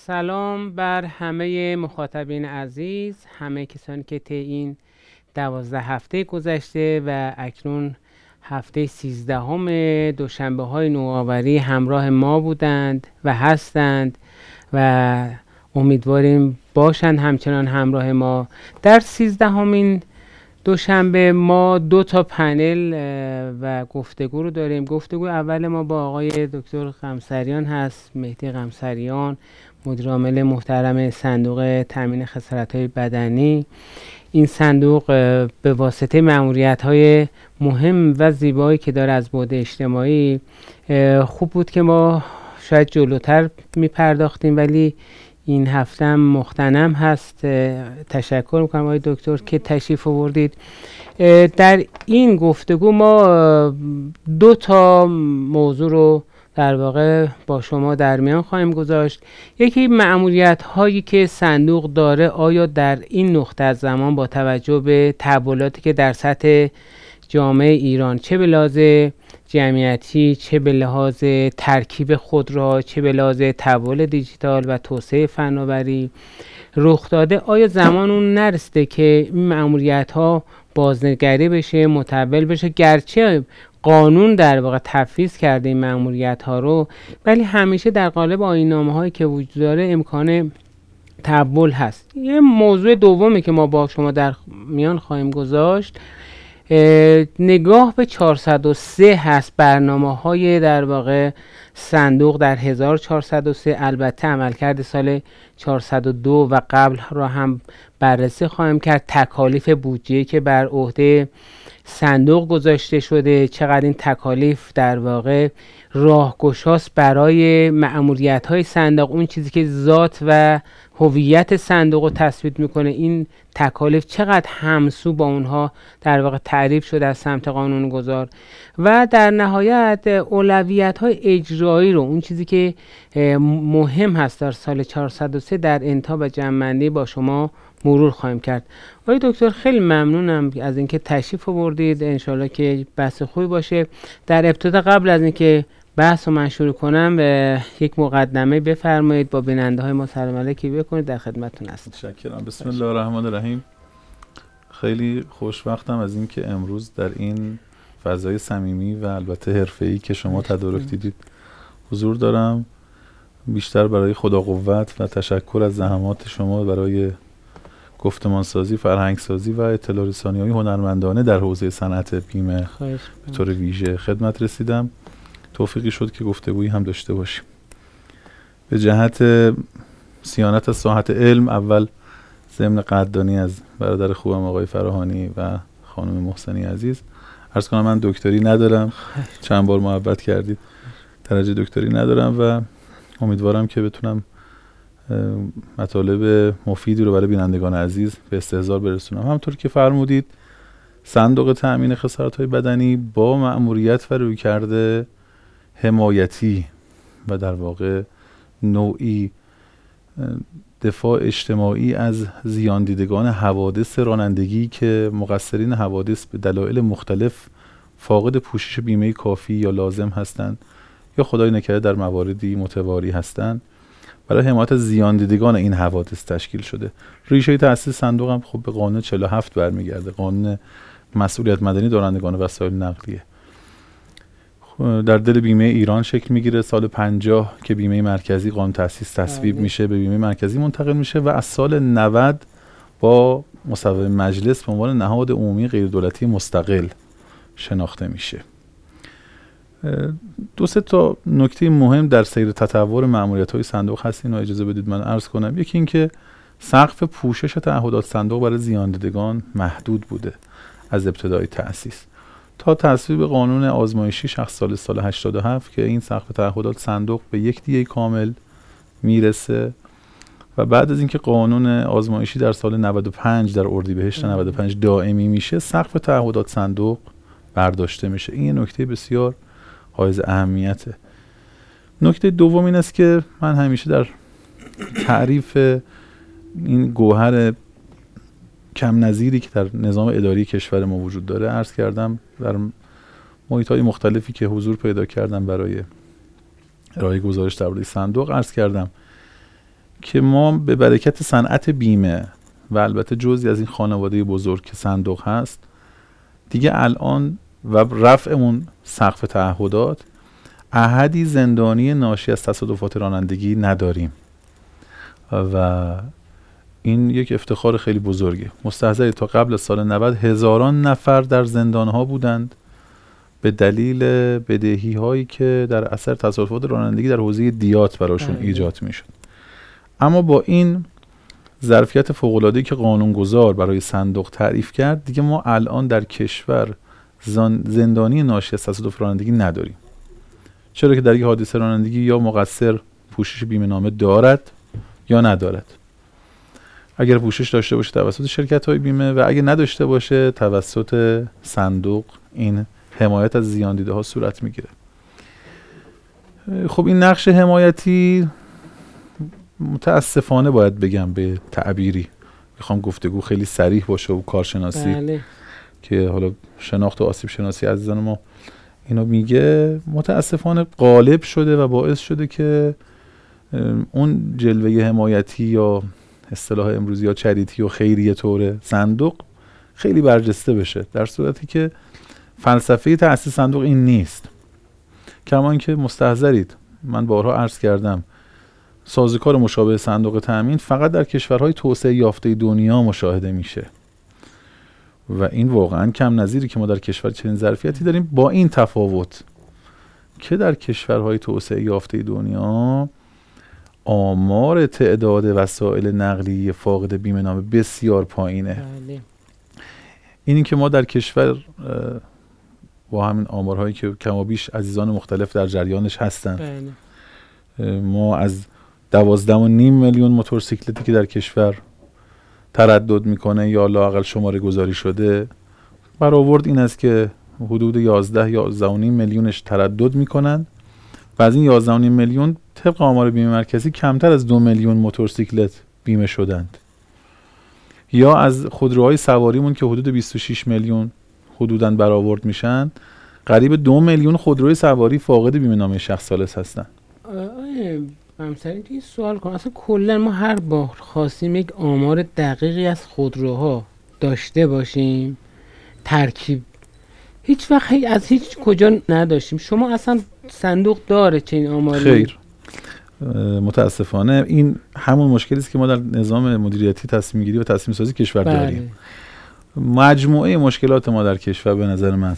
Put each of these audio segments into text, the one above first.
سلام بر همه مخاطبین عزیز، همه کسانی که طی این 12 هفته گذشته و اکنون هفته 13 دوشنبه های نوآوری همراه ما بودند و هستند و امیدواریم باشند همچنان همراه ما. در 13مین دوشنبه ما 2 تا پنل و گفتگو رو داریم. گفتگو اول ما با آقای دکتر قمصریان هست، مهدی قمصریان، مدیر عامل محترم صندوق تامین خسارت‌های بدنی. این صندوق به واسطه مأموریت‌های مهم و زیبایی که داره از بعد اجتماعی، خوب بود که ما شاید جلوتر میپرداختیم، ولی این هفته هم مغتنم هست. تشکر میکنم آقای دکتر که تشریف آوردید. در این گفتگو ما 2 تا موضوع رو در واقع با شما در میان خواهیم گذاشت. یکی مأموریت هایی که صندوق داره، آیا در این نقطه از زمان با توجه به تحولاتی که در سطح جامعه ایران، چه به لحاظ جمعیتی، چه به لحاظ ترکیب خودرو، چه به لحاظ تحول دیجیتال و توسعه فناوری رخ داده، آیا زمان اون نرسیده که این مأموریت ها بازنگری بشه، متحول بشه؟ گرچه قانون در واقع تفویض کرده این مأموریت ها رو، ولی همیشه در قالب آیین‌نامه هایی که وجود داره امکان تحول هست. یه موضوع دومی که ما با شما در میان خواهیم گذاشت، نگاه به 403 هست، برنامه های در واقع صندوق در 1403. البته عملکرد سال 402 و قبل را هم بررسی خواهیم کرد. تکالیف بودجه که بر عهده صندوق گذاشته شده، چقدر این تکالیف در واقع راهگشاست برای مأموریت های صندوق، اون چیزی که ذات و هویت صندوق رو تثبیت میکنه، این تکالیف چقدر همسو با اونها در واقع تعریف شده از سمت قانونگذار. و در نهایت اولویت های اجرایی رو، اون چیزی که مهم هست در سال 403 در انتها و جمع‌بندی با شما مرور خواهیم کرد. آقای دکتر خیلی ممنونم از اینکه تشریف آوردید. انشالله که بحث خوبی باشه. در ابتدا قبل از اینکه بحث رو من شروع کنم یک مقدمه بفرمایید، با بیننده های ما سلام علیکی بکنید. در خدمتتون هستم. متشکرم. بسم الله الرحمن الرحیم. خیلی خوشوقتم از اینکه امروز در این فضای صمیمی و البته حرفه‌ای که شما تدارک دیدید حضور دارم. بیشتر برای خدا قوت و تشکر از زحمات شما برای گفتمانسازی، فرهنگسازی و اطلاع رسانی‌های هنرمندانه در حوزه صنعت بیمه به طور ویژه خدمت رسیدم. توفیقی شد که گفتگویی هم داشته باشیم. به جهت صیانت از ساحت علم، اول ضمن قدردانی از برادر خوبم آقای فراهانی و خانم محسنی عزیز عرض کنم من دکتری ندارم. چند بار محبت کردید. درجه دکتری ندارم و امیدوارم که بتونم مطالب مفیدی رو برای بینندگان عزیز به استحضار برسونم. همونطور که فرمودید، صندوق تامین خسارت‌های بدنی با مأموریت و رویکرد حمایتی و در واقع نوعی دفاع اجتماعی از زیان دیدگان حوادث رانندگی که مقصرین حوادث به دلایل مختلف فاقد پوشش بیمه کافی یا لازم هستند یا خدای نکرده در مواردی متواری هستند، برای حمایت از زیان دیدگان این حوادث تشکیل شده. ریشه تأسیس صندوق هم خب به قانون 47 برمیگرده، قانون مسئولیت مدنی دارندگان وسایل نقلیه. در دل بیمه ایران شکل میگیره. سال 50 که بیمه مرکزی قانون تأسیس تصویب میشه، به بیمه مرکزی منتقل میشه و از سال 90 با مصوبه مجلس به عنوان نهاد عمومی غیردولتی مستقل شناخته میشه. 2-3 تا نکته مهم در سیر تطور مأموریت‌های صندوق هست، اینو اجازه بدید من عرض کنم. یکی این که سقف پوشش تعهدات صندوق برای زیان دیدگان محدود بوده از ابتدای تأسیس تا تصویب قانون آزمایشی شخص سال 87 که این سقف تعهدات صندوق به 1 دیه کامل میرسه و بعد از اینکه قانون آزمایشی در سال 95 در اردیبهشت 95 دائمی میشه، سقف تعهدات صندوق برداشته میشه. این نکته بسیار حائز اهمیته. نکته دوم این است که من همیشه در تعریف این گوهر کم نظیری که در نظام اداری کشور ما وجود داره عرض کردم، در محیط‌های مختلفی که حضور پیدا کردم برای ارائه گزارش درباره صندوق عرض کردم که ما به برکت صنعت بیمه و البته جزئی از این خانواده بزرگ که صندوق هست دیگه الان و رفعمون سقف تعهدات احدی زندانی ناشی از تصادفات رانندگی نداریم و این یک افتخار خیلی بزرگه. مستحضری تا قبل از سال 90 هزاران نفر در زندانها بودند به دلیل بدهی هایی که در اثر تصادفات رانندگی در حوزه دیات براشون ایجاد میشد. اما با این ظرفیت فوق‌العاده‌ای که قانونگذار برای صندوق تعریف کرد دیگه ما الان در کشور زندانی ناشی از تصادف رانندگی نداریم. چرا که در یک حادثه رانندگی یا مقصر پوشش بیمه نامه دارد یا ندارد. اگر پوشش داشته باشه توسط شرکت‌های بیمه و اگر نداشته باشه توسط صندوق این حمایت از زیان دیده ها صورت میگیره. خب این نقش حمایتی متاسفانه باید بگم به تعبیری میخوام گفتگو خیلی صریح باشه و کارشناسی که حالا شناخت و آسیب شناسی عزیزان ما اینو میگه متاسفانه غالب شده و باعث شده که اون جلوه حمایتی یا اصطلاح امروزی یا چریتی و خیریه طور صندوق خیلی برجسته بشه، در صورتی که فلسفه تأسیس صندوق این نیست. کما اینکه مستحضرید من بارها عرض کردم سازوکار مشابه صندوق تأمین فقط در کشورهای توسعه یافته دنیا مشاهده میشه و این واقعا کم نظیری که ما در کشور چنین ظرفیتی داریم، با این تفاوت که در کشورهای توسعه یافته دنیا آمار تعداد وسایل نقلیه فاقد بیمه نامه بسیار پایینه. اینی که ما در کشور با همین آمارهایی که کمابیش عزیزان مختلف در جریانش هستن ما از 12.5 میلیون موتورسیکلتی که در کشور تردد میکنه یا لااقل شماره گذاری شده، برآورد این است که حدود 11.5 میلیونش تردد میکنن و از این 11.5 میلیون طبق آمار بیمه مرکزی کمتر از 2 میلیون موتورسیکلت بیمه شدند. یا از خودروهای سواریمون که حدود 26 میلیون حدوداً برآورد میشن، قریب 2 میلیون خودروی سواری فاقد بیمه نامه شخص ثالث هستن. همسری توی سوال کنم، اصلا کلا ما هر بار خواستیم یک آمار دقیقی از خودروها داشته باشیم ترکیب هیچ وقت از هیچ کجا نداشتیم. شما اصلا صندوق داره چنین آماری؟ خیر، متاسفانه این همون مشکلی است که ما در نظام مدیریتی تصمیم گیری و تصمیم سازی کشور داریم. مجموعه مشکلات ما در کشور به نظر من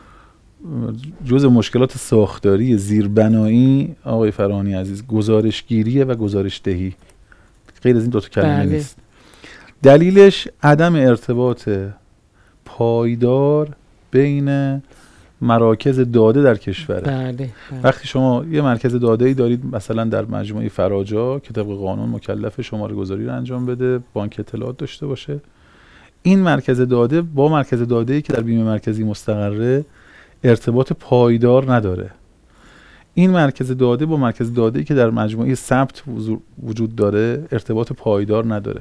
جزء مشکلات ساختاری زیربنایی آقای فراهانی عزیز گزارشگیریه و گزارشدهی، غیر از این دو تا کلمه نیست. دلیلش عدم ارتباط پایدار بین مراکز داده در کشوره. وقتی شما یه مرکز داده‌ای دارید مثلا در مجموعه فراجا که طبق قانون مکلف شماره گذاری رو انجام بده، بانک اطلاعات داشته باشه، این مرکز داده با مرکز داده‌ای که در بیمه مرکزی مستقره ارتباط پایدار نداره. این مرکز داده با مرکز داده‌ای که در مجموعه ثبت وجود داره ارتباط پایدار نداره.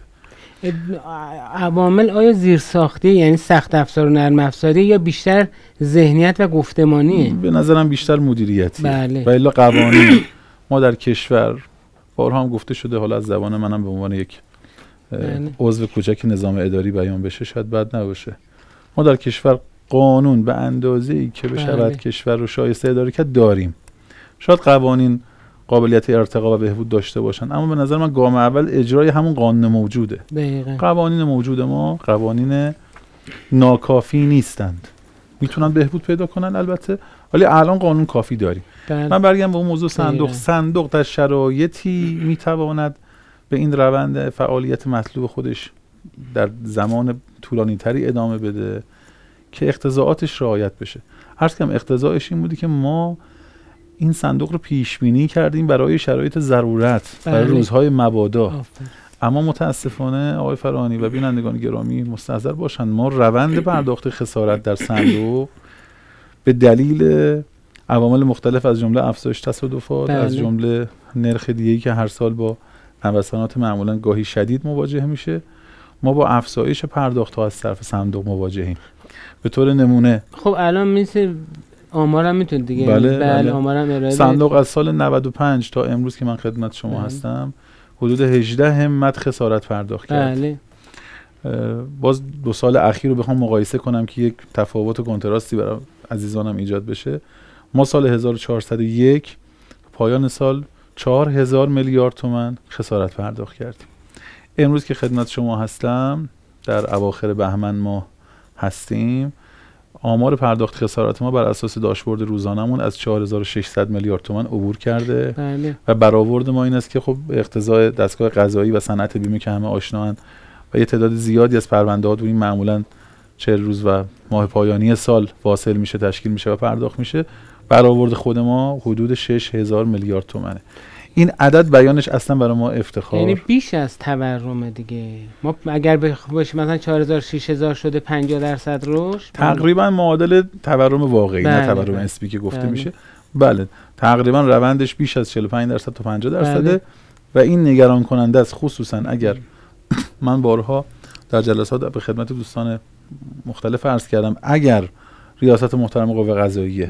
عوامل آیا زیرساختی یعنی سخت افزار و نرم افزاری یا بیشتر ذهنیت و گفتمانیه؟ به نظرم بیشتر مدیریتی. بله. و الا قوانین ما در کشور بارها هم گفته شده، حالا از زبان منم به عنوان یک عضو کوچک نظام اداری بیان بشه شاید بد نباشه. ما در کشور قانون به اندازه‌ای که بشود کشور رو شایسته اداره کرد داریم. شاید قوانین قابلیت ارتقا و بهبود داشته باشن، اما به نظر من گام اول اجرای همون قانون موجوده. دقیقاً. قوانین موجود ما قوانین ناکافی نیستند، میتونن بهبود پیدا کنن البته، ولی الان قانون کافی داریم. من برگردم به اون موضوع صندوق. صندوق در شرایطی میتواند به این روند فعالیت مطلوب خودش در زمان طولانی تری ادامه بده که اقتضاعاتش رعایت بشه. عرض کنم اقتضاعش این بودی که ما این صندوق رو پیش بینی کردیم برای شرایط ضرورت، برای روزهای مبادا. اما متاسفانه آقای فراهانی و بینندگان گرامی مستحضر باشند، ما روند پرداخت خسارت در صندوق به دلیل عوامل مختلف از جمله افزایش تصادفات، از جمله نرخ دیگه‌ای که هر سال با نوسانات معمولا گاهی شدید مواجه میشه، ما با افزایش پرداخت‌ها از طرف صندوق مواجهیم. به طور نمونه خب الان مثل آمارم میتونید دیگه بله آمارم ارائه صندوق از سال 95 تا امروز که من خدمت شما هستم حدود 18 همت خسارت پرداخت کرد. بله. باز 2 سال اخیر رو بخوام مقایسه کنم که یک تفاوت و کنتراستی برای عزیزانم ایجاد بشه، ما سال 1401 پایان سال 4000 میلیارد تومان خسارت پرداخت کردیم. امروز که خدمت شما هستم در اواخر بهمن ماه هستیم، آمار پرداخت خسارات ما بر اساس داشبورد روزانمون از 4600 میلیارد تومان عبور کرده. بله. و برآورد ما این است که خب به اقتضای دستگاه قضایی و صنعت بیمه که همه آشناان و یه تعداد زیادی از پرونده‌ها دوریم معمولاً 40 روز و ماه پایانی سال واصل میشه، تشکیل میشه و پرداخت میشه، برآورد خود ما حدود 6000 میلیارد تومانه. این عدد بیانش اصلا برای ما افتخار، یعنی بیش از تورم دیگه. ما اگر باشیم مثلا 4000 6000 شده 50% رشد، تقریبا معادل تورم واقعی، بله، نه تورم بله. اسپی که گفته بله. میشه. بله تقریبا روندش بیش از 45% تا 50%. بله. و این نگران کننده است، خصوصا اگر من بارها در جلسات به خدمت دوستان مختلف عرض کردم، اگر ریاست محترم قوه قضاییه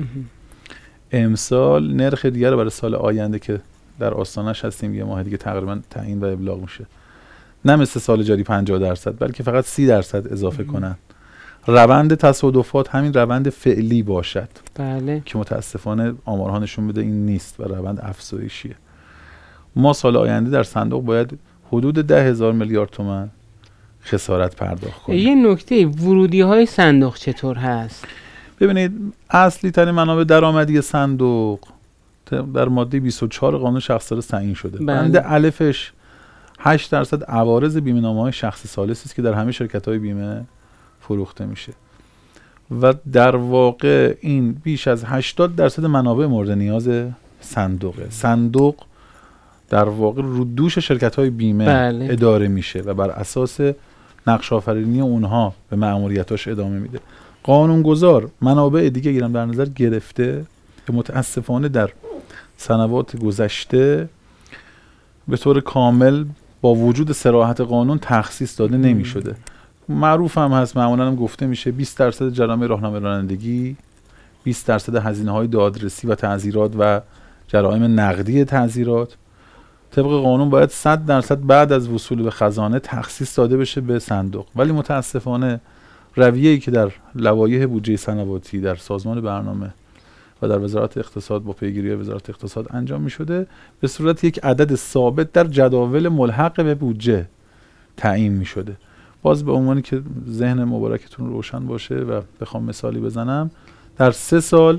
امسال نرخ دیگر رو برای سال آینده که در آستانش هستیم، یه ماه دیگه تقریبا تعیین و ابلاغ میشه، نه مثل سال جاری 50% بلکه فقط 30% اضافه کنن، روند تصادفات همین روند فعلی باشد. بله. که متاسفانه آمارها نشون میده این نیست و روند افزایشیه. ما سال آینده در صندوق باید حدود 10,000 میلیارد تومان خسارت پرداخت کنیم. یه نکته، ورودی های صندوق چطور هست؟ ببینید اصلی ترین منابع درآمدی صندوق در ماده 24 قانون شخص‌دار تعیین شده. بند الفش 8% عوارض بیمه‌نامه‌های شخص ثالثی است که در همه شرکت‌های بیمه فروخته میشه و در واقع این بیش از 80% منابع مورد نیاز صندوقه. صندوق در واقع رو دوش شرکت‌های بیمه بله. اداره میشه و بر اساس نقش آفرینی اونها به مأموریتاش ادامه میده. قانونگذار منابع دیگه گیرم در نظر گرفته که متاسفانه در سنوات گذشته به طور کامل با وجود صراحت قانون تخصیص داده نمی شده. معروف هم هست، معمولا هم گفته میشه 20% جرائم راهنمای رانندگی، 20% هزینه‌های دادرسی و تعزیرات و جرائم نقدی تعزیرات طبق قانون باید 100% بعد از وصول به خزانه تخصیص داده بشه به صندوق. ولی متاسفانه رویه‌ای که در لوایح بودجه سنواتی در سازمان برنامه و در وزارت اقتصاد با پیگیری وزارت اقتصاد انجام می‌شده به صورت یک عدد ثابت در جداول ملحق به بودجه تعیین می‌شده. باز به عنوانی که ذهن مبارکتون روشن باشه و بخوام مثالی بزنم، در 3 سال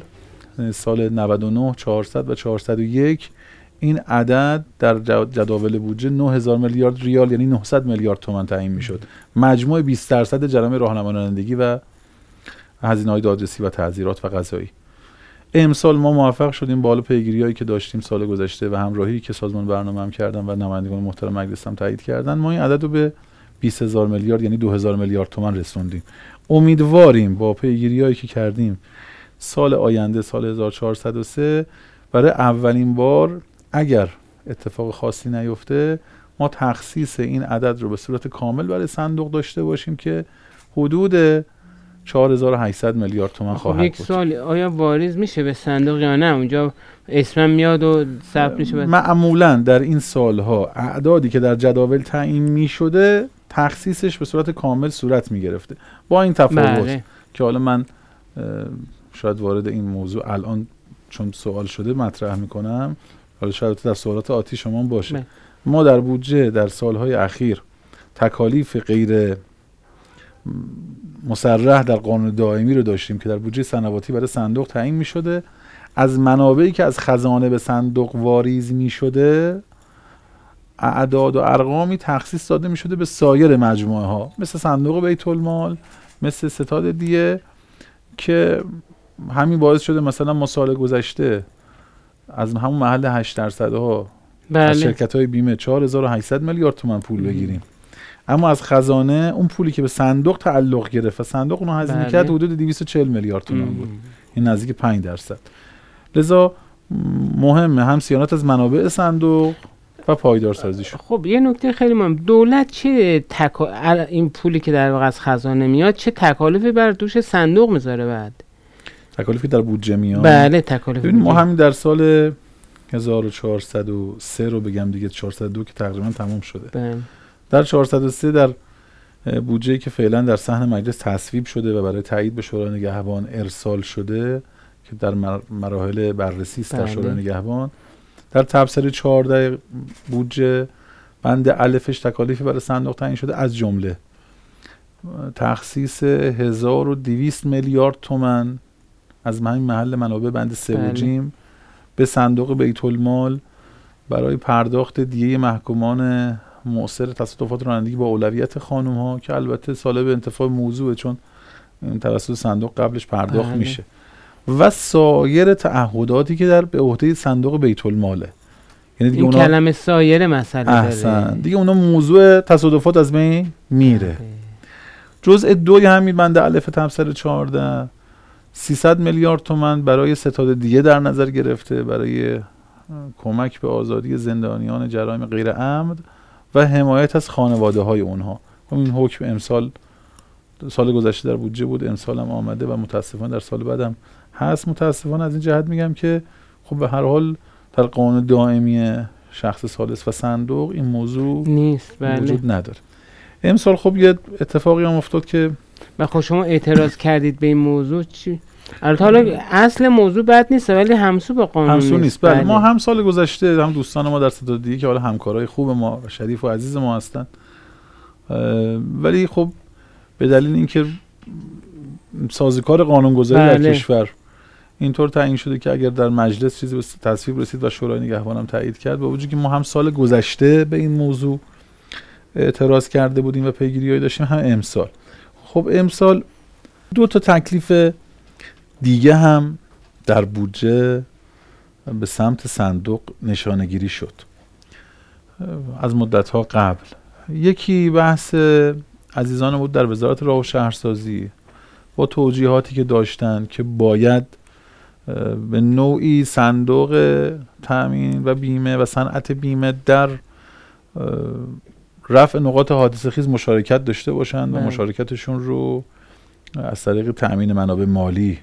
99 400 و 401 این عدد در جداول بودجه 9000 میلیارد ریال یعنی 900 میلیارد تومان تعیین میشد. مجموع 20% جرائم راهنمای رانندگی و هزینه‌های دادرسی و تعزیرات و قضایی. امسال ما موفق شدیم بالا پیگیریایی که داشتیم سال گذشته و همراهی که سازمان برنامه هم کردن و نمایندگان محترم مجلس هم تایید کردن، ما این عدد رو به 20000 میلیارد یعنی 2000 میلیارد تومان رسوندیم. امیدواریم با پیگیریایی که کردیم سال آینده سال 1403 برای اولین بار اگر اتفاق خاصی نیفته ما تخصیص این عدد رو به صورت کامل برای صندوق داشته باشیم که حدود 4800 میلیارد تومان خواهد بود. یک سوال، آیا واریز میشه به صندوق یا نه؟ اونجا اسمم میاد و ثبت میشه؟ معمولا در این سالها اعدادی که در جداول تعیین میشده تخصیصش به صورت کامل صورت میگرفته، با این تفاوت که حالا من شاید وارد این موضوع الان چون سوال شده مطرح میکنم، حالا شاید در سوالات آتی شما باشه. ما در بودجه در سالهای اخیر تکالیف غیر مصرح در قانون دائمی رو داشتیم که در بودجه سنواتی برای صندوق تعیین می شده. از منابعی که از خزانه به صندوق واریز می شده اعداد و ارقامی تخصیص داده می شده به سایر مجموعه ها مثل صندوق بیت المال، مثل ستاد دیه، که همین باعث شده مثلا ما سال گذشته از همون محل 8% ها از شرکت های بیمه 4800 میلیارد تومان پول بگیریم، اما از خزانه اون پولی که به صندوق تعلق گرفت و صندوق اونو هزینه کرد حدود 240 میلیارد تومان بود، این نزدیک 5%. لذا مهمه هم صیانت از منابع صندوق و پایدارسازیش. خب یه نکته خیلی مهم، دولت چه این پولی که در واقع از خزانه میاد چه تکالیفی بر دوش صندوق میذاره؟ بعد تکالیفی در بودجه میاد. بله تکالیف. ما همین در سال 1403 رو بگم دیگه، 402 که تقریبا تمام شده. بله. در 403 در بودجه‌ای که فعلا در صحن مجلس تصویب شده و برای تایید به شورای نگهبان ارسال شده که در مراحل بررسی است در شورای نگهبان، در تبصره 14 بودجه بند الفش تکالیفی برای صندوق تعیین شده، از جمله تخصیص 1200 میلیارد تومان از همین محل منابع بند 3 و جیم به صندوق بیت المال برای پرداخت دیه محکومان مؤثر تصادفات رانندگی با اولویت خانم ها، که البته سالب انتفاع موضوعه چون توسط صندوق قبلش پرداخت میشه، و سایر تعهداتی که در به عهده صندوق بیت الماله. یعنی دیگه این کلمه سایر مسئله داره دیگه، اونا موضوع تصادفات از بین میره. جزء 2 همین بند الف تبصره 14 300 میلیارد تومان برای ستاد دیه در نظر گرفته برای کمک به آزادی زندانیان جرایم غیر عمد و حمایت از خانواده های اونها. این حکم امسال، سال گذشته در بودجه بود، امسال هم آمده و متاسفانه در سال بعدم هست. متاسفانه از این جهت میگم که خب به هر حال در قانون دائمی شخص ثالث و صندوق این موضوع نیست، وجود نداره. امسال خب یه اتفاقی هم افتاد که خب شما اعتراض کردید به این موضوع. چی؟ البته حالا اصل موضوع بد نیست ولی همسو با قانون نیست. بله. ما هم سال گذشته هم دوستان ما در ستاد دیگه که حالا همکارای خوب ما و شریف و عزیز ما هستن، ولی خب به دلیل اینکه سازوکار قانونگذاری در کشور اینطور تعیین شده که اگر در مجلس چیزی به تصویب رسید و شورای نگهبان هم تایید کرد، با وجودی که ما هم سال گذشته به این موضوع اعتراض کرده بودیم و پیگیری‌هایی داشتیم، هم امسال. خب امسال 2 تکلیف دیگه هم در بودجه به سمت صندوق نشانه‌گیری شد از مدت‌ها قبل. یکی بحث عزیزان بود در وزارت راه و شهرسازی با توجیهاتی که داشتن که باید به نوعی صندوق تأمین و بیمه و صنعت بیمه در رفع نقاط حادثه خیز مشارکت داشته باشند و مشارکتشون رو از طریق تأمین منابع مالی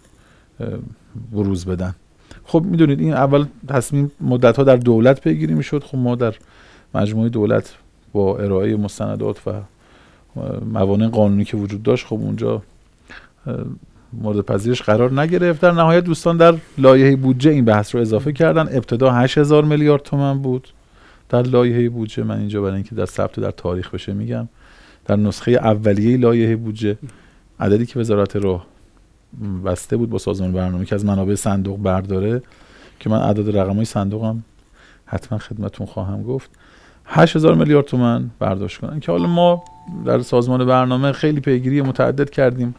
بروز بدن. خب میدونید این اول تصمیم مدت‌ها در دولت پیگیری میشد. خب ما در مجموعه دولت با ارائه مستندات و موانع قانونی که وجود داشت خب اونجا مورد پذیرش قرار نگرفت. در نهایت دوستان در لایحه بودجه این بحث رو اضافه کردن. ابتدا 8000 میلیارد تومان بود در لایحه بودجه. من اینجا برای اینکه در ثبت در تاریخ بشه میگم، در نسخه اولیه لایحه بودجه عددی که وزارت راه بسته بود با سازمان برنامه که از منابع صندوق برداره، که من عدد رقمای صندوقم حتما خدمتتون خواهم گفت، 8000 میلیارد تومان برداشت کنن، که حالا ما در سازمان برنامه خیلی پیگیری متعدد کردیم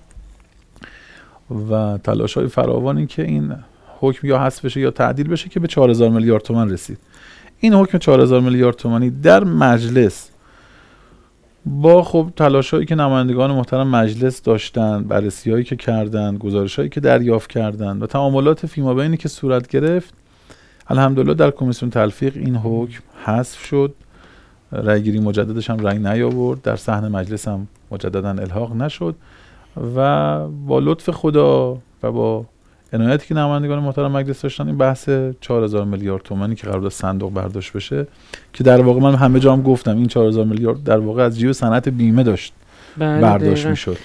و تلاش‌های فراوانی که این حکم یا حذف بشه یا تعدیل بشه که به 4000 میلیارد تومان رسید. این حکم 4000 میلیارد تومانی در مجلس با خب تلاش‌هایی که نمایندگان محترم مجلس داشتن، بررسی‌هایی که کردن، گزارش‌هایی که دریافت کردن و تعاملات فیمابینی که صورت گرفت، الحمدلله در کمیسیون تلفیق این حکم حذف شد. رأی‌گیری مجددش هم رأی نیاورد، در صحن مجلس هم مجدداً الحاق نشد و با لطف خدا و با عنایتی که نمایندگان محترم مجلس داشتن این بحث 4000 میلیارد تومانی که قرار بود صندوق برداشت بشه، که در واقع من همه جا هم گفتم این 4000 میلیارد در واقع از جیب صنعت بیمه داشت برداشت میشد.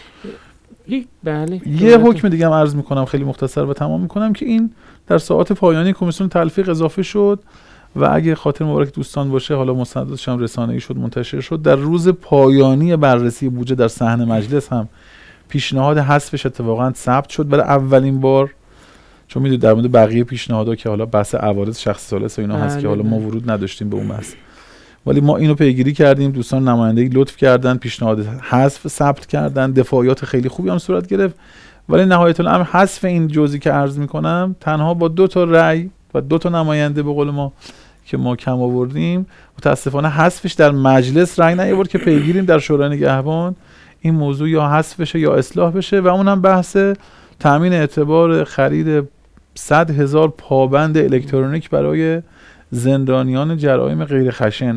یه حکم دیگه هم عرض میکنم خیلی مختصر و تمام میکنم که این در ساعات پایانی کمیسیون تلفیق اضافه شد و اگه خاطر مبارک دوستان باشه، حالا مستنداتش هم رسانه‌ای شد منتشر شد، در روز پایانی بررسی بودجه در صحن مجلس هم پیشنهاد حذفش اتفاقا ثبت شد برای اولین بار. چون میدونید در مورد بقیه پیشنهادها که حالا بحث عوارض شخص ثالث و اینا هست که حالا ما ورود نداشتیم به اون بحث، ولی ما اینو پیگیری کردیم، دوستان نمایندگی لطف کردن، پیشنهاد حذف ثبت کردن، دفاعیات خیلی خوبی هم صورت گرفت، ولی نهایت الامر حذف این جزئی که عرض میکنم تنها با 2 رأی و 2 نماینده به قول ما که ما کم آوردیم، متاسفانه حذفش در مجلس رأی نیاورد که پیگیریم در شورای نگهبان این موضوع یا حذف بشه یا اصلاح بشه و اونم بحث تامین اعتبار خرید 100,000 پابند الکترونیک برای زندانیان جرایم غیر خشن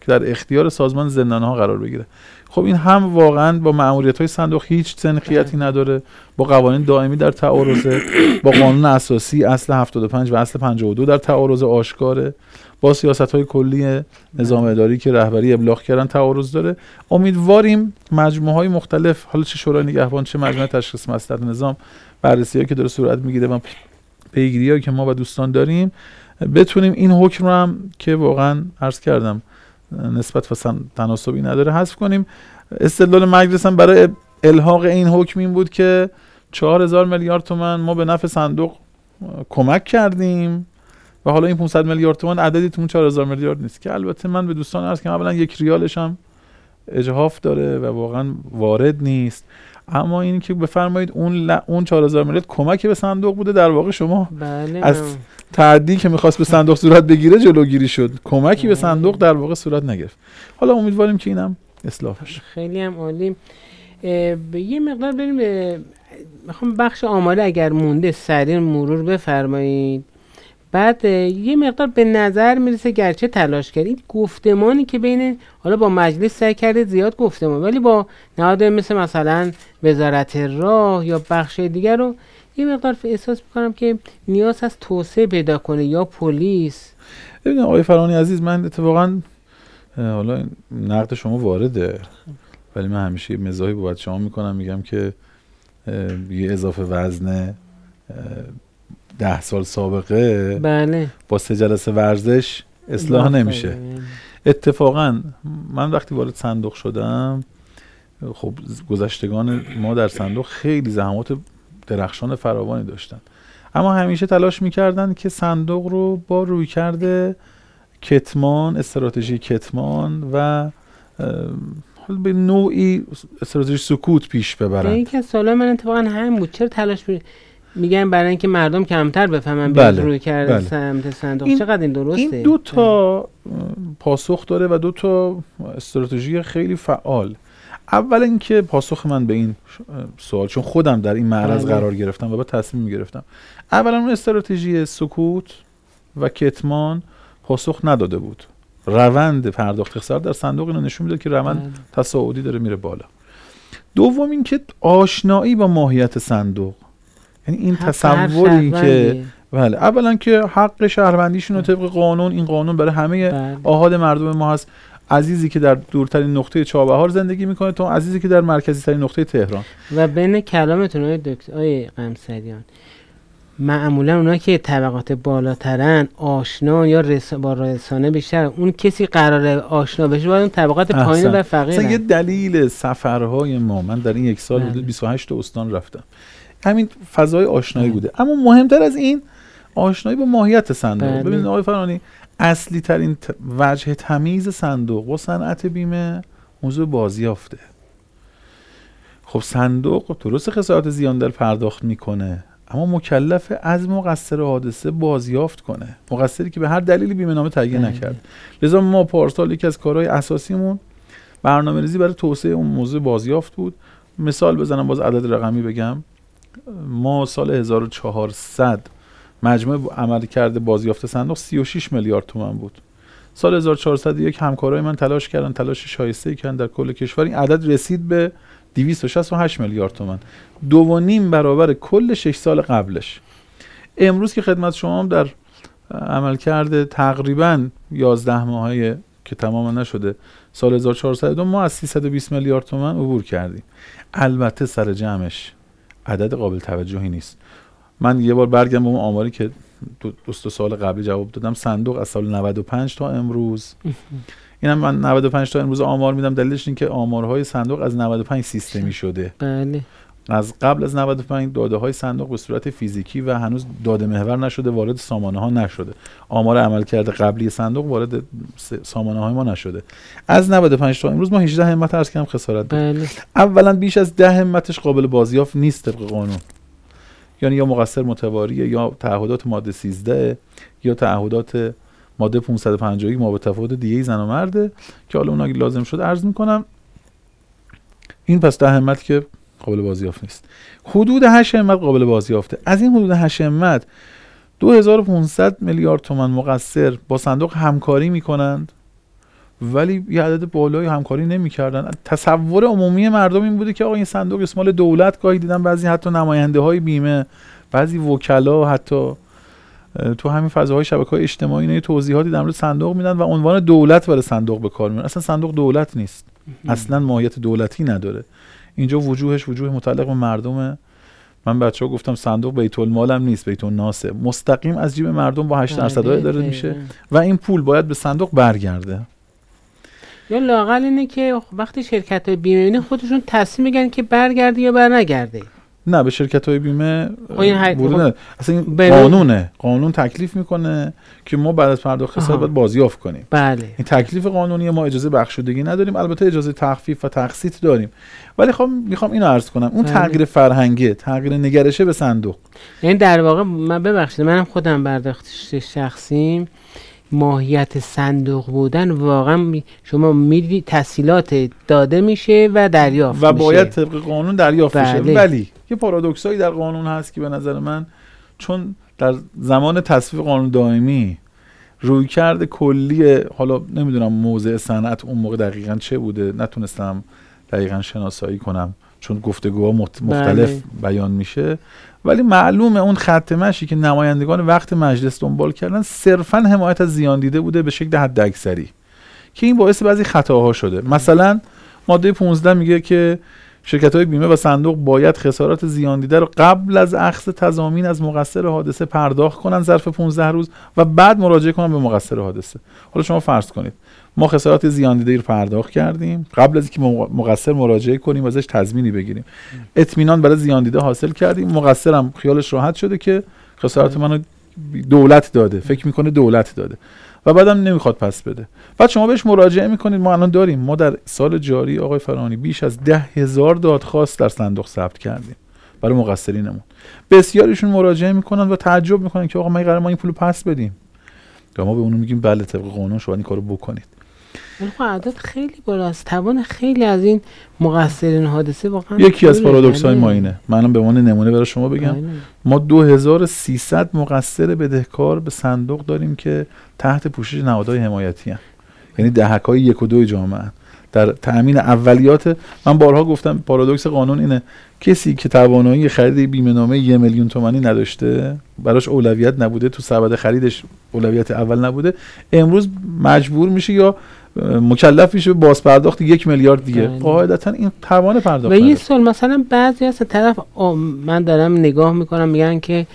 که در اختیار سازمان زندانها قرار بگیره. خب این هم واقعا با مأموریت‌های صندوق هیچ سنخیتی نداره، با قوانین دائمی در تعارضه، با قانون اساسی اصل 75 و اصل 52 در تعارض آشکاره، با سیاست‌های کلی نظام اداری که رهبری ابلاغ کردن تعارض داره. امیدواریم مجموعه‌های مختلف، حالا چه شورای نگهبان چه مجمع تشخیص مصلحت نظام، بررسی‌هایی که داره صورت میگیره و پیگیری‌هایی که ما و دوستان داریم، بتونیم این حکم رو هم که واقعا عرض کردم نسبت و تناسبی نداره حذف کنیم. استدلال مجلس هم برای الحاق این حکم این بود که 4000 میلیارد تومان ما به نفع صندوق کمک کردیم و حالا این 500 میلیارد تومان عددی تو اون 4000 میلیارد نیست، که البته من به دوستان عرض کردم اولا 1 ریالش هم اجحاف داره و واقعا وارد نیست. اما این که بفرمایید اون 4000 میلیارد کمکی به صندوق بوده، در واقع شما از تعدی که می‌خواست به صندوق صورت بگیره جلوگیری شد، کمکی به صندوق در واقع صورت نگرفت. حالا امیدواریم که اینم اصلاح بشه. خیلی هم عالی. یه مقدار بریم میخوام بخش آماده اگر مونده سریع مرور بفرمایید. بعد یه مقدار به نظر میرسه گرچه تلاش کردید گفتمانی که بین حالا با مجلس سعی کردید زیاد گفتمان، ولی با نهاد مثلا وزارت راه یا بخش دیگر رو یه مقدار احساس میکنم که نیاز هست توسعه پیدا کنه یا پلیس. ببینید آقای فرانی عزیز، من اتفاقا حالا نقد شما وارده، ولی من همیشه مزاحی با شما میکنم، میگم که یه اضافه وزن 10 سال سابقه بله با 3 جلسه ورزش اصلاح نمیشه. اتفاقا من وقتی وارد صندوق شدم، خب گذشتگان ما در صندوق خیلی زحمات درخشان فراوانی داشتن، اما همیشه تلاش میکردن که صندوق رو با رویکرد کتمان، استراتژی کتمان و به نوعی استراتژی سکوت پیش ببرن. یکی از سوالای من اتفاقا همین بود، چرا تلاش میگن برای اینکه مردم کمتر بفهمن روی کرده سمت صندوق؟ چقدر این درسته؟ این 2 تا پاسخ داره و 2 تا استراتژی خیلی فعال. اول اینکه پاسخ من به این سوال، چون خودم در این معرض قرار گرفتم و بعد تصمیم گرفتم، اولا اون استراتژی سکوت و کتمان پاسخ نداده بود. روند پرداخت خسارت در صندوق اینو نشون میده که روند تصاعدی داره میره بالا. دوم اینکه آشنایی با ماهیت صندوق، یعنی این تصوری که بله، اولا که حق شهروندیشون رو طبق قانون، این قانون برای همه آحاد مردم ما هست، عزیزی که در دورترین نقطه چابهار زندگی میکنه تا عزیزی که در مرکزی ترین نقطه تهران. و بین کلامتون آقای قمصریان، معمولا اونا که طبقات بالاترن آشنا یا با رسانه بیشتر، اون کسی قراره آشنا بشه باید اون طبقات پایین و فقیرن. یه دلیل سفرهای ما، من در این 1 سال حدود 28 تا استان رفتم، همین فضای آشنایی بوده. اما مهمتر از این آشنایی با ماهیت صندوق. ببینید آقای فرانی، اصلی ترین وجه تمیز صندوق و صنعت بیمه موضوع بازیافته. خب صندوق درست خسارات زیان در پرداخت میکنه، اما مکلف از مقصر حادثه بازیافت کنه، مقصری که به هر دلیلی بیمه نامه تهیه نکرد. لذا ما پارسال یکی از کارهای اساسیمون برنامه‌ریزی برای توسعه اون موضوع بازیافت بود. مثال بزنم، باز عدد رقمی بگم، ما سال 1400 مجموع عملکرد بازیافت صندوق 36 میلیارد تومان بود. سال 1401 همکارای من تلاش کردن، تلاش شایسته‌ای کردن در کل کشور، این عدد رسید به 268 میلیارد تومان، 2.5 برابر کل 6 سال قبلش. امروز که خدمت شما هم در عملکرد تقریباً 11 ماهه که تمام نشده سال 1402 ما از 320 میلیارد تومان عبور کردیم. البته سر جمعش عدد قابل توجهی نیست. من یه بار برگردم به اون آماری که دو سال قبلی جواب دادم، صندوق از سال 95 تا امروز، اینم من 95 تا امروز آمار میدم، دلیلش این که آمارهای صندوق از 95 سیستمی شده. بله. از قبل از 95 داده های صندوق به صورت فیزیکی و هنوز داده محور نشده، وارد سامانه ها نشده. آمار عملکرد قبلی صندوق وارد سامانه های ما نشده. از 95 تا امروز ما 18 همت عرض کردم خسارت داریم. بله. اولا بیش از 10 همتش قابل بازیافت نیست طبق قانون. یعنی یا مقصر متواریه یا تعهدات ماده 13 یا تعهدات ماده 550 ما به تفاوت دیگه زن و مرده که حالا اونا لازم شد عرض میکنم. این پس 10 همت که قابل بازیافت نیست. حدود 8 همت قابل بازیافته. از این حدود 8 همت 2500 میلیارد تومان مقصر با صندوق همکاری میکنند ولی یه عدد بالایی همکاری نمی‌کردن. تصور عمومی مردم این بوده که آقا این صندوق اسم دولت، گاهی دیدن بعضی حتی نماینده‌های بیمه، بعضی وکلا حتی تو همین فضاهای شبکه‌های اجتماعی اینا توضیحاتی در مورد صندوق میدن و عنوان دولت برای صندوق به کار میبرن. اصلا صندوق دولت نیست، اصلا ماهیت دولتی نداره. اینجا وجوهش وجوه متعلق به مردمه. من بچه‌ها گفتم صندوق بیت المال هم نیست، بیت الناسه، مستقیم از جیب مردم با 8% داره میشه و این پول باید به صندوق برگرده. یا لااقل اینه که وقتی شرکت‌های بیمه خودشون تصمیم میگن که برگرده یا برنگرده. نه، به شرکت‌های بیمه اصلا این قانونه، قانون تکلیف میکنه که ما بعد از پرداخت خسارت باید بازیافت کنیم. بله. این تکلیف قانونی، ما اجازه بخشودگی نداریم، البته اجازه تخفیف و تقسیط داریم. ولی میخوام اینو عرض کنم، اون تغییر فرهنگه، تغییر نگرشه به صندوق. یعنی در واقع من ببخشید منم خودم برداشت شخصیم، ماهیت صندوق بودن واقعا شما میدید تسهیلات داده میشه و دریافت و میشه باید طبق قانون دریافت بله. بشه. ولی یه پارادوکسایی در قانون هست که به نظر من، چون در زمان تصویب قانون دائمی رویکرد کلی، حالا نمیدونم موضع صنعت اون موقع دقیقاً چه بوده، نتونستم دقیقاً شناسایی کنم چون گفتگوها مختلف بیان میشه، ولی معلومه اون خط مشی که نمایندگان وقت مجلس دنبال کردن صرفاً حمایت از زیان دیده بوده به شکل حداکثری، که این باعث بعضی خطاها شده. مثلا ماده 15 میگه که شرکت‌های بیمه و صندوق باید خسارات زیان دیده رو قبل از اخذ تضامین از مقصر حادثه پرداخت کنن ظرف 15 روز و بعد مراجعه کنن به مقصر حادثه. حالا شما فرض کنید ما خسارات زیان دیده رو پرداخت کردیم، قبل از اینکه مقصر مراجعه کنیم ازش تضمینی بگیریم، اطمینان برای زیان دیده حاصل کردیم، مقصرم خیالش راحت شده که خسارات منو دولت داده، فکر میکنه دولت داده و بعدم نمیخواد پس بده. بعد شما بهش مراجعه میکنید. ما الان داریم، ما در سال جاری آقای فرانی بیش از 10,000 دادخواست در صندوق ثبت کردیم برای مقصرینمون. بسیاریشون مراجعه میکنن و تعجب میکنن که آقا ما قراره این پولو پس بدیم. یا ما به اونو میگیم بله طبق قانون شما این کارو بکنید. ولی خب عدد خیلی بالاست، توان خیلی از این مقصرین حادثه واقعا یکی از پارادوکس‌های ما اینه. منم به عنوان نمونه برای شما بگم ما 2300 مقصر بدهکار به صندوق داریم که تحت پوشش نهادهای حمایتی هستند، یعنی دهک‌های 1 و 2 جامعه در تأمین اولیات. من بارها گفتم پارادوکس قانون اینه، کسی که توانایی خرید بیمه نامه 1 میلیون تومانی نداشته، براش اولویت نبوده، تو سبد خریدش اولویت اول نبوده، امروز مجبور میشه یا مکلف میشه به باز پرداخت 1 میلیارد دیگه. قاعدتا این توان پرداخت. و یه سوال مثلا بعضی از طرف من دارم نگاه میکنم میگن که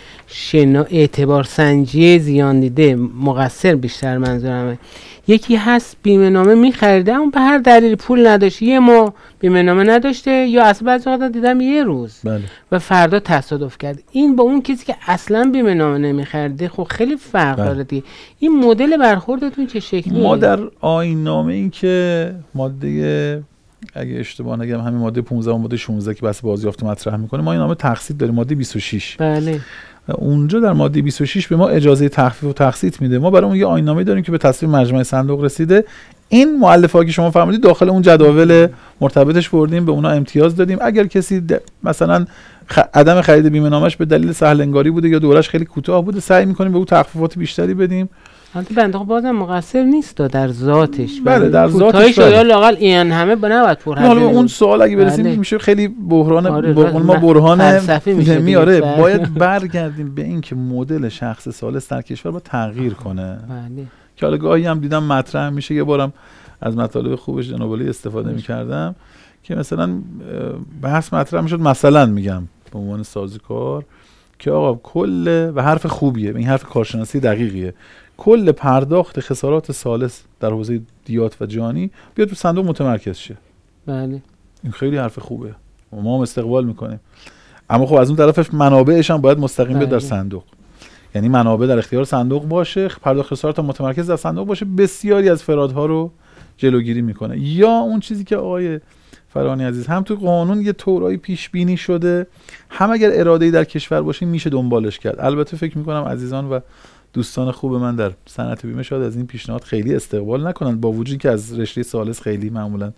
اعتبار سنجی زیان دیده مقصر بیشتر منظورمه، یکی هست بیمه نامه میخریده اون به هر دلیل پول نداشته، یه ماه بیمه نامه نداشته یا اصلا بعضی وقتا دیدم یه روز بله. و فردا تصادف کرد. این با اون کسی که اصلا بیمه نامه نمیخریده خب خیلی فرق داره دیگه. این مدل برخوردتون چه شکلیه؟ ما در آیین نامه این که ماده، اگه اشتباه نگم همین ماده 15 و ماده 16 که بحث بازیافت مطرح میکنه، ما این نامه تقسیط داریم، ماده 26. بله. اونجا در ماده 26 به ما اجازه تخفیف و تقسیط میده. ما برای اون یه آیین‌نامه داریم که به تصویب مجمع صندوق رسیده. این مؤلفه‌ها که شما فرمودید داخل اون جداول مرتبطش بردیم، به اونا امتیاز دادیم. اگر کسی مثلا عدم خرید بیمه نامش به دلیل سهل انگاری بوده یا دورش خیلی کوتاه بوده، سعی می‌کنیم به اون تخفیفات بیشتری بدیم. البته بنده خب بازم مقصر نیست در ذاتش. بله در ذاتش. یا لااقل این همه نباید پر حالا اون سوال اگه برسیم میشه خیلی بحران ما برهان فلسفی. آره باید برگردیم به این که مدل شخص ثالث در کشور باید تغییر کنه. بله. که حالا گاهی هم دیدم مطرح میشه، یه بارم از مطالب خوبش جناب علی استفاده می‌کردم که مثلا بحث مطرح میشد، مثلا میگم به عنوان سازوکار که آقا کل و حرف خوبیه، این حرف کارشناسی دقیقیه، کل پرداخت خسارات ثالث در حوزه دیات و جانی بیاد تو صندوق متمرکز شه. بله. این خیلی حرف خوبه و ما هم استقبال میکنیم، اما خب از اون طرفش منابعش هم باید مستقیم بیاد در صندوق، یعنی منابع در اختیار صندوق باشه، پرداخت خسارات متمرکز در صندوق باشه، بسیاری از فرادها رو جلوگیری میکنه. یا اون چیزی که آقای فرانی عزیز هم تو قانون یه طورایی پیش بینی شده، هم اگر اراده‌ای در کشور باشه میشه دنبالش کرد. البته فکر میکنم عزیزان و دوستان خوب من در صنعت بیمه شاید از این پیشنهاد خیلی استقبال نکنن، با وجودی که از رشته ثالث خیلی معمولا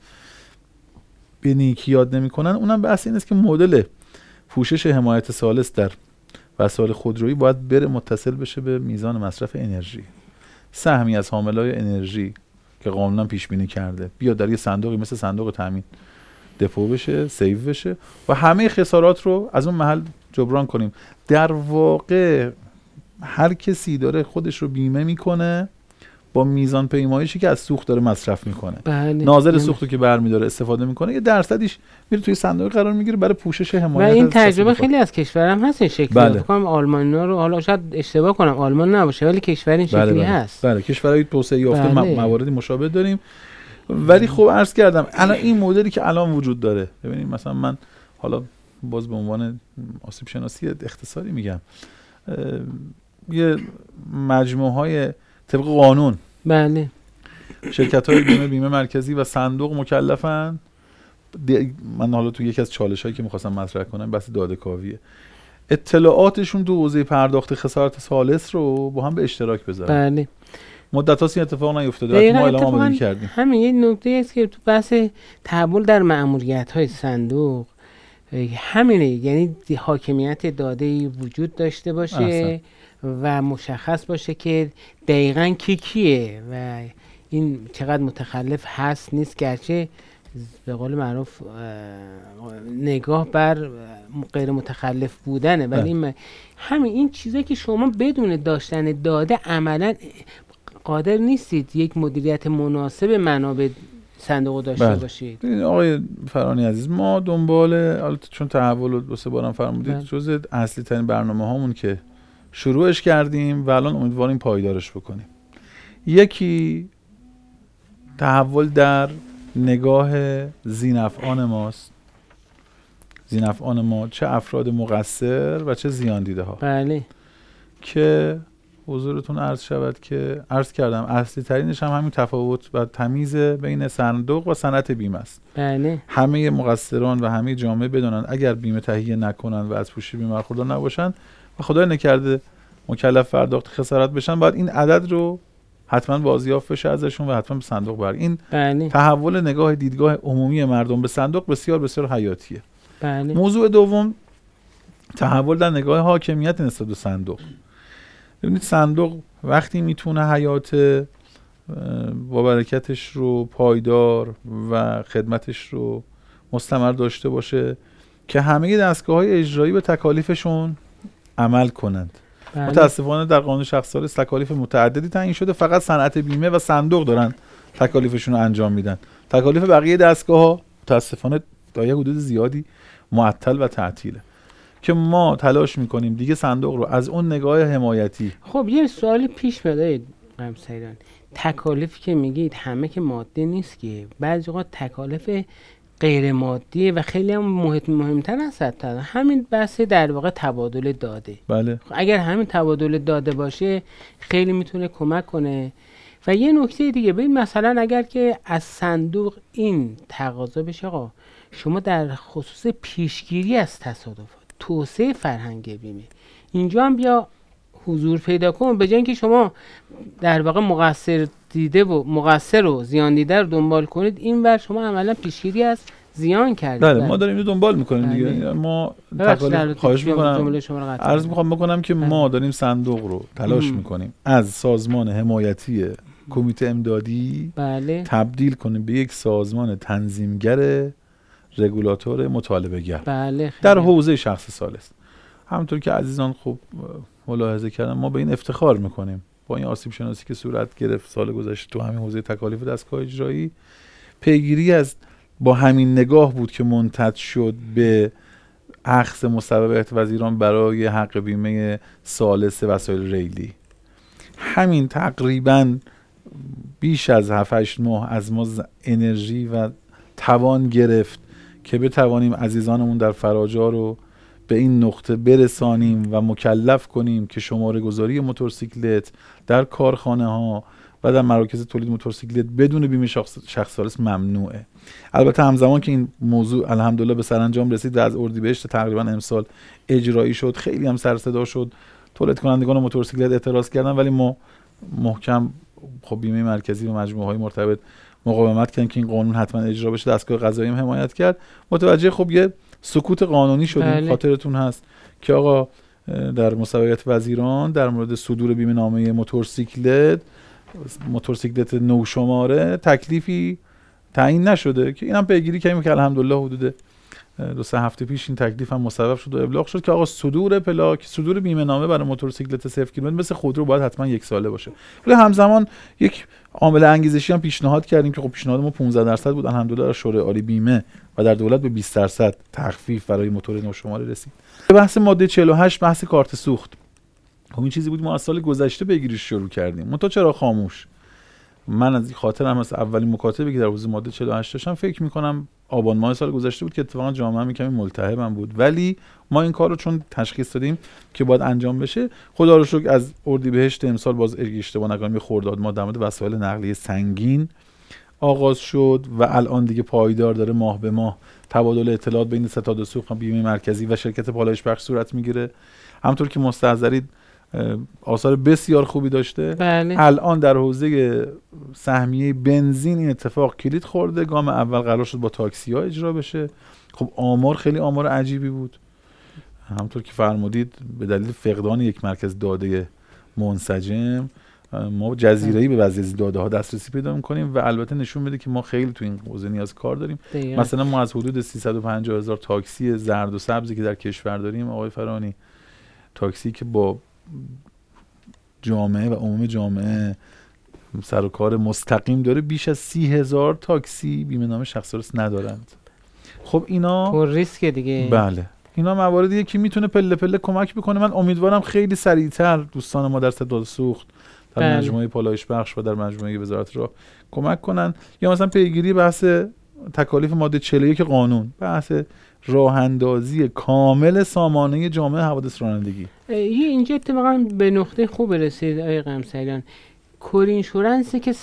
به نیکی یاد نمیکنن. اونم بحث این است که مدل پوشش حمایت ثالث در وسایل خودرویی باید بره متصل بشه به میزان مصرف انرژی. سهمی از حاملای انرژی که قانونا پیش بینی کرده بیاد در یه صندوقی مثل صندوق تامین دپو بشه، سیو بشه و همه خسارات رو از اون محل جبران کنیم. در واقع هر کسی داره خودش رو بیمه میکنه با میزان پیمایشی که از سوخت داره مصرف میکنه. ناظر سوخت رو که برمی‌داره استفاده میکنه، یه درصدیش میره توی صندوق قرار میگیره برای پوشش حمایت. و این تجربه خیلی از کشورها هم هست این شکلی. بله. فکر کنم آلمانی‌ها رو، حالا شاید اشتباه کنم، آلمان نباشه ولی کشور این شکلی هست. بله کشورهای توسعه یافته مواردی مشابه داریم. ولی خب عرض کردم الان این مدلی که الان وجود داره، ببینید مثلا من حالا باز به عنوان آسیب شناسی اختصاری میگم، یه مجموعه‌های طبق قانون بله شرکت‌های بیمه مرکزی و صندوق مکلفن. من حالا تو یکی از چالش‌هایی که می‌خواستم مطرح کنم بحث داده‌کاویه، اطلاعاتشون تو حوزه پرداخت خسارت ثالث رو با هم به اشتراک بذارن. بله مدت‌هاست این اتفاق نیفتاده، ما اعلام آمادگی کردیم. همین یه نکته است که تو بحث تحول در مأموریت‌های صندوق همینه، یعنی حاکمیت داده‌ای وجود داشته باشه و مشخص باشه که دقیقاً کیه و این چقدر متخلف هست نیست، گرچه به قول معروف نگاه بر غیر متخلف بودنه، ولی همین این چیزایی که شما بدون داشتن داده عملاً قادر نیستید یک مدیریت مناسب منابع صندوق داشته باشید. آقای فرانی عزیز، ما دنبال چون تحول رو 2-3 بارم فرمودید جزء اصلی ترین برنامه هامون که شروعش کردیم و الان امیدواریم پایدارش بکنیم، یکی تحول در نگاه ذی‌نفعان ماست. ذی‌نفعان ما چه افراد مقصر و چه زیان دیده ها. بله که حضورتون عرض شود که عرض کردم اصلی ترینش هم همین تفاوت و تمیز بین صندوق و صنعت بیمه است. بله همه مقصران و همه جامعه بدونن اگر بیمه تهیه نکنن و از پوشش بیمه برخوردار نباشن و خدای نکرده مکلف پرداخت خسارت بشن، باید این عدد رو حتما بازیافت بشه ازشون و حتما به صندوق برگردن. این تحول نگاه دیدگاه عمومی مردم به صندوق بسیار بسیار حیاتیه. بله. موضوع دوم تحول در نگاه حاکمیت نسبت به صندوق. ببینید صندوق وقتی میتونه حیات با برکتش رو پایدار و خدمتش رو مستمر داشته باشه که همه دستگاه‌های اجرایی به تکالیفشون عمل کنند. متاسفانه در قانون شخص‌سالس تکالیف متعددی تعیین شده، فقط صنعت بیمه و صندوق دارن تکالیفشون رو انجام میدن. تکالیف بقیه دستگاه‌ها متاسفانه تا یه حدود زیادی معطل و تعطیله که ما تلاش میکنیم دیگه صندوق رو از اون نگاه حمایتی. خب یه سوالی پیش میاد قمصریان، تکالیفی که میگید همه که ماده نیست که، بعضی وقت تکالیف غیر مادیه و خیلی هم مهمتر است. همین بحث در واقع تبادل داده. بله. اگر همین تبادل داده باشه خیلی میتونه کمک کنه. و یه نکته دیگه، ببین مثلا اگر که از صندوق این تقاضا بشه آقا شما در خصوص پیشگیری از تصادفات، توسعه فرهنگ بیمه اینجا هم بیا حضور پیدا کن، به جای اینکه شما در واقع مقصر دیده و مقصر و زیان دیده رو دنبال کنید، این ور شما عملا پیشگیری از زیان کردید. بله ما داریم اینو دنبال میکنیم دیگه. ما خواهش میکنم عرض میخوام بکنم که ما داریم صندوق رو تلاش میکنیم از سازمان حمایتی کمیته امدادی تبدیل کنیم به یک سازمان تنظیمگر رگولاتور مطالبه گر در حوزه شخص ثالث. همونطور که عزیزان خوب ملاحظه کردن ما به این افتخار میکنیم با این آسیب شناسی که صورت گرفت سال گذشته تو همین حوزه تکالیف دستگاه اجرایی، پیگیری از با همین نگاه بود که منتج شد به اخذ مصوبات وزیران برای حق بیمه ثالث وسایل ریلی. همین تقریباً بیش از 7-8 ماه از ما انرژی و توان گرفت که بتوانیم عزیزانمون در فراجا رو به این نقطه برسانیم و مکلف کنیم که شماره گذاری موتورسیکلت در کارخانه ها و در مراکز تولید موتورسیکلت بدون بیمه شخص ثالث ممنوعه. البته همزمان که این موضوع الحمدلله به سرانجام رسید و از اردیبهشت تقریبا امسال اجرایی شد، خیلی هم سر صدا شد، تولید کنندگان موتورسیکلت اعتراض کردن، ولی ما محکم خب بیمه مرکزی و مجموعه‌های مرتبط مقاومت کردن که این قانون حتما اجرا بشه. دستگاه قضایی هم حمایت کرد. متوجه خب یه سکوت قانونی شدیم. خاطرتون هست که آقا در مصوبات وزیران در مورد صدور بیمه نامه موتورسیکلت موتورسیکلت نو شماره تکلیفی تعیین نشده که اینم پیگیری کردیم که الحمدلله حدود 2-3 هفته پیش این تکلیف هم مصوب شد و ابلاغ شد که آقا صدور بیمه نامه برای موتورسیکلت 0 کیلومتر مثل خودرو باید حتما 1 ساله باشه. ولی همزمان یک عامل انگیزشی هم پیشنهاد کردیم که خب پیشنهاد ما 15% بود، الحمدلله در شورای عالی بیمه و در دولت به 20% تخفیف برای موتور نو شماره رسید. بحث ماده 48 بحث کارت سوخت. خب این چیزی بود ما از سال گذشته بگیریش شروع کردیم. منتها چرا خاموش؟ من از خاطرم از اولین مکاتبه که در حوزه ماده 48 داشتم فکر می‌کنم آبان ماه سال گذشته بود که اتفاقا جامعه هم کمی ملتهبم بود، ولی ما این کار رو چون تشخیص دادیم که باید انجام بشه، خدا رو شکر از اردیبهشت امسال باز اشتباه نکنم خرداد ما در مورد وسایل نقلیه سنگین آغاز شد و الان دیگه پایدار داره ماه به ماه تبادل اطلاعات بین ستاد سوخت بیمه مرکزی و شرکت پالایش بخش صورت میگیره. همونطور که مستحضرید آثار بسیار خوبی داشته. بله. الان در حوزه سهمیه بنزین این اتفاق کلید خورده، گام اول قرار شد با تاکسی ها اجرا بشه. خب آمار خیلی آمار عجیبی بود، همونطور که فرمودید به دلیل فقدان یک مرکز داده منسجم ما جزیره‌ای به بعضی از داده ها دسترسی پیدا می‌کنیم و البته نشون میده که ما خیلی تو این حوزه نیاز کار داریم. مثلا ما از حدود 350,000 تاکسی زرد و سبزی که در کشور داریم آقای فرانی، تاکسی که با جامعه و عموم جامعه سر و کار مستقیم داره، بیش از 30,000 تاکسی بیمه نام شخص ندارند. خب اینا پر ریسک دیگه. بله، اینا مواردیه که میتونه پله پله کمک بکنه. من امیدوارم خیلی سریعتر دوستان ما در ستاد سوخت، در مجموعه پالایش بخش و در مجموعه وزارت راه کمک کنن، یا مثلا پیگیری بحث تکالیف ماده 41 قانون، بحث راه اندازی کامل سامانه جامعه حوادث رانندگی. اینجا اتفاقا به نقطه خوب رسید آقای قمصریان. کورینشورنسی که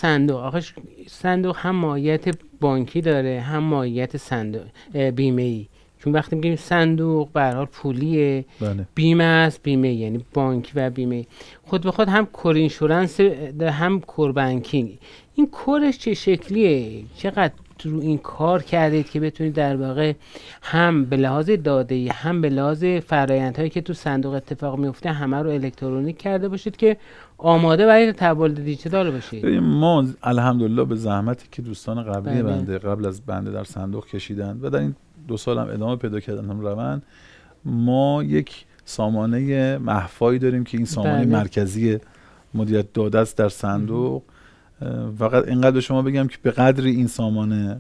صندوق هم ماهیت بانکی داره هم ماهیت صندوق بیمه‌ای، چون وقتی میگیم صندوق به هر حال پولیه. بله. بیمه است، بیمه یعنی بانک و بیمه خود به خود هم کورینشورنس هم کوربانکینگ. این کورش چه شکلیه؟ چقدر رو این کار کردید که بتونید در واقع هم به لحاظ داده‌ای هم به لحاظ فرآیندهایی که تو صندوق اتفاق میفته همه رو الکترونیک کرده باشید که آماده برای تبادل دیجیتال باشید؟ ما الحمدلله به زحمتی که دوستان قبلی بنده قبل از بنده در صندوق کشیدن و در این 2 سال هم ادامه پیدا کردن هم روند، ما یک سامانه محفایی داریم که این سامانه مرکزی مدیریت داده است در صندوق. فقط اینقدر به شما بگم که به قدری این سامانه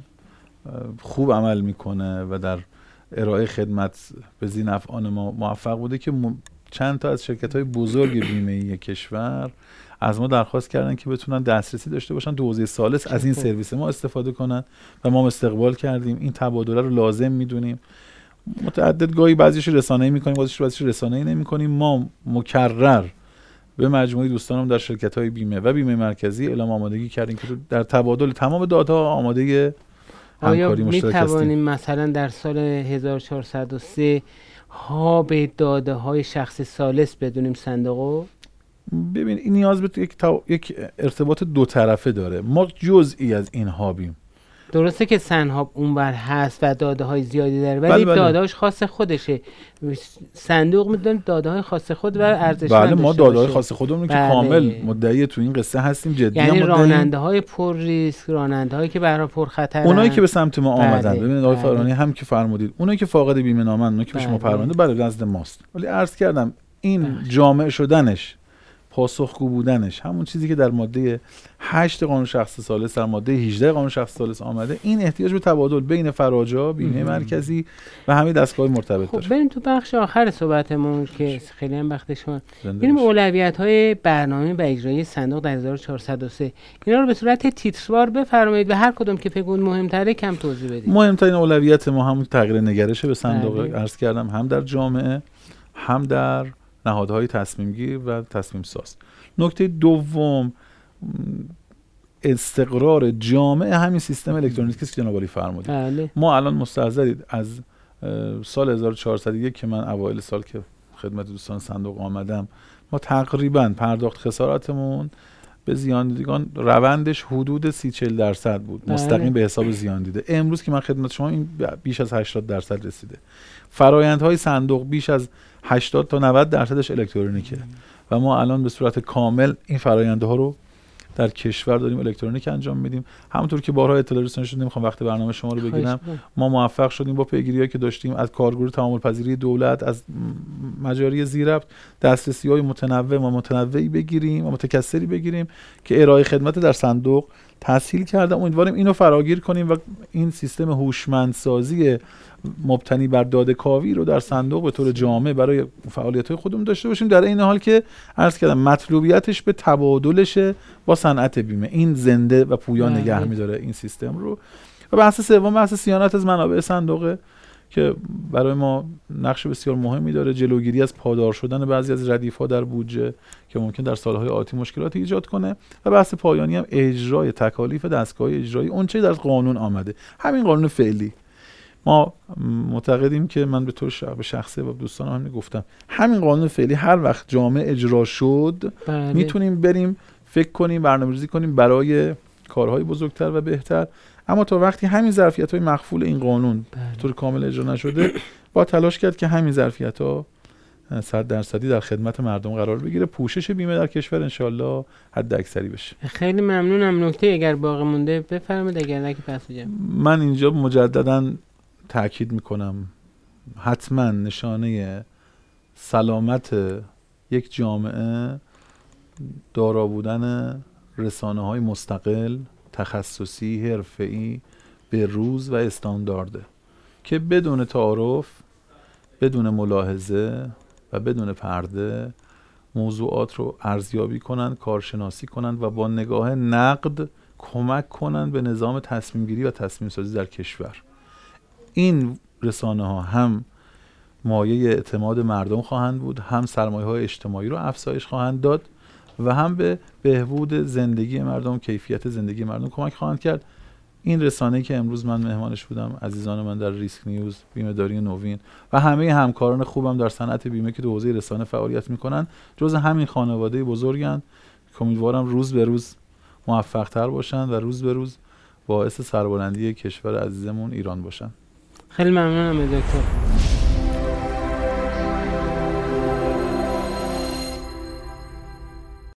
خوب عمل میکنه و در ارائه خدمت به ذی نفعان ما موفق بوده که چند تا از شرکت‌های بزرگ بیمه‌ای کشور از ما درخواست کردن که بتونن دسترسی داشته باشن تو حوزه ثالث از این سرویس ما استفاده کنن و ما استقبال کردیم. این تبادله رو لازم میدونیم. متعدد گاهی بعضیش رسانه‌ای می‌کنیم، بعضیش رسانه‌ای نمی‌کنیم. ما مکرر به مجموعه دوستانم در شرکت‌های بیمه و بیمه مرکزی اعلام آمادگی کردیم که در تبادل تمام داده‌ها آماده همکاری مشترک هستیم. آیا می‌توانیم مثلا در سال 1403 ها به داده‌های شخص ثالث بدونیم صندوقو؟ ببین این نیاز به یک ارتباط 2 طرفه داره. ما جزئی از این هابیم. درسته که سنهاب اونور هست و داده های زیادی داره، ولی داده هاش خاص خودشه. صندوق میدونه داده های خاص خود و ارزش بله ما داده های خاص خودمون که کامل مدعی تو این قصه هستیم، جدی یعنی راننده های پر ریسک، راننده هایی که برای پر خطر، اونایی که به سمت ما آمدن. ببینید آقای فرانی هم که فرمودید اونایی که فاقد بیمه نامن، اونایی که به شما پرونده برای نزد ماست، ولی عرض کردم این جامع شدنش، پاسخگو بودنش، همون چیزی که در ماده 8 قانون شخص ثالث در ماده 18 قانون شخص ثالث آمده، این احتیاج به تبادل بین فراجا، بیمه مرکزی و همه دستگاه مرتبط داره. خب بریم تو بخش آخر صحبتمون که خیلی هم وقت شما. بریم اولویت‌های برنامه و اجرایی صندوق در 1403. اینا رو به صورت تیتروار بفرمایید و هر کدوم که فکر کنید مهم‌تره کم توضیح بدید. مهمترین اولویت ما همون تغییر نگرش به صندوق عرض کردم، هم در جامعه هم در نهادهای تصمیم گیر و تصمیم ساز. نکته دوم استقرار جامع همین سیستم الکترونیکی است که جناب عالی فرمودید. ما الان مستحضرید از سال 1401 که من اوایل سال که خدمت دوستان صندوق آمدم، ما تقریبا پرداخت خساراتمون به زیان دیدگان روندش حدود 30-40% بود مستقیم به حساب زیان دیده. امروز که من خدمت شما این بیش از 80% رسیده. فرآیندهای صندوق بیش از 80 تا 90% الکترونیکه و ما الان به صورت کامل این فرآیندها رو در کشور داریم الکترونیک انجام میدیم. همونطور که بارها اطلاع رسانی شد، نمیخوام وقت برنامه شما رو بگیرم، ما موفق شدیم با پیگیری‌هایی که داشتیم از کارگروه تعامل پذیری دولت، از مجاری زیرربط، دسترسی‌های متنوع و متنوعی بگیریم و متکثری بگیریم که ارائه خدمت در صندوق تسهیل کردم. امیدواریم اینو فراگیر کنیم و این سیستم هوشمندسازی مبتنی بر داده کاوی رو در صندوق به طور جامع برای فعالیت‌های خودمون داشته باشیم، در این حال که عرض کردم مطلوبیتش به تبادلشه با صنعت بیمه. این زنده و پویا نگه می‌داره این سیستم رو. و بحث سوم بحث صیانت از منابع صندوقه که برای ما نقش بسیار مهمی داره، جلوگیری از پادار شدن بعضی از ردیف‌ها در بودجه که ممکن در سال‌های آتی مشکلاتی ایجاد کنه. و بحث پایانی هم اجرای تکالیف دستگاه اجرایی، اون چه در قانون آمده، همین قانون فعلی. ما معتقدیم که من به طور شخصی و دوستانم هم گفتم همین قانون فعلی هر وقت جامع اجرا شد میتونیم بریم فکر کنیم، برنامه‌ریزی کنیم برای کارهای بزرگتر و بهتر. اما تا وقتی همین ظرفیت‌های مخفول این قانون به طور کامل اجرا نشده، با تلاش کرد که همین ظرفیت‌ها 100% در خدمت مردم قرار بگیره، پوشش بیمه در کشور انشالله حد اکثری بشه. خیلی ممنونم. نکته اگر باقی مونده بفرمایید، اگر نه که پس می‌گم. من اینجا مجدداً تأکید میکنم حتما نشانه سلامت یک جامعه دارا بودن رسانه‌های مستقل، تخصصی، حرفه‌ای، به روز و استاندارده که بدون تعارف، بدون ملاحظه و بدون پرده موضوعات رو ارزیابی کنند، کارشناسی کنند و با نگاه نقد کمک کنند به نظام تصمیم گیری و تصمیم سازی در کشور. این رسانه‌ها هم مایه اعتماد مردم خواهند بود، هم سرمایه‌های اجتماعی رو افزایش خواهند داد و هم به بهبود زندگی مردم، کیفیت زندگی مردم کمک خواهند کرد. این رسانه‌ای که امروز من مهمانش بودم، عزیزان من در ریسک نیوز، بیمه داری نوین و همه همکاران خوبم در صنعت بیمه که تو حوزه رسانه فعالیت می‌کنن، جزء همین خانواده بزرگن که امیدوارم روز به روز موفق‌تر باشن و روز به روز باعث سربلندی کشور عزیزمون ایران باشن. خیلی ممنونم دکتر.